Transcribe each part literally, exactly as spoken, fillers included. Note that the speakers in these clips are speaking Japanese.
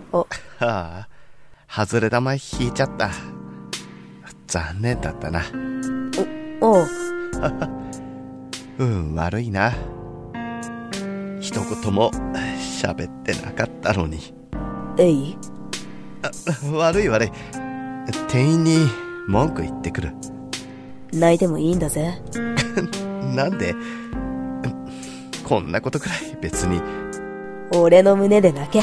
あ、 はあ、外れ玉引いちゃった。残念だったな。 お、おう。 運悪いな。一言も喋ってなかったのに。 えい？ あ、悪い悪い。店員に文句言ってくる。 泣いてもいいんだぜ。 なんで？こんなことくらい別に。 俺の胸で泣け。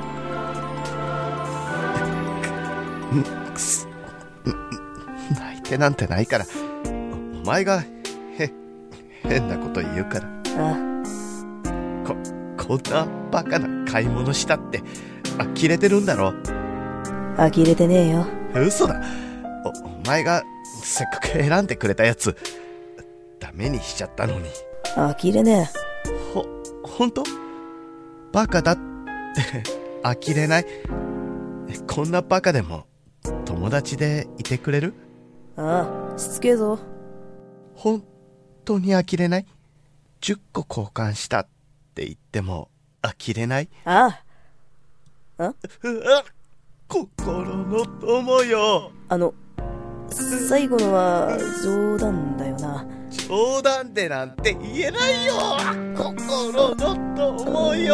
くす泣いてなんてないから。お前がへ変なこと言うから。 あ、 ここんなバカな買い物したって呆れてるんだろ。 呆れてねえよ。 嘘だ。おお前がせっかく選んでくれたやつダメにしちゃったのに。 呆れねほ本当？バカだって呆れない？こんなバカでも友達でいてくれる？ え。ああ、しつけえぞ。 本当に呆れない？じゅっこ交換したって言っても呆れない？ ああ。あ？ うわ、心の友よ。 あの、最後のは冗談だよな。 冗談でなんて言えないよ。心の友よ。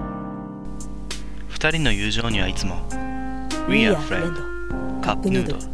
二人の友情にはいつも We are friend カップヌードル。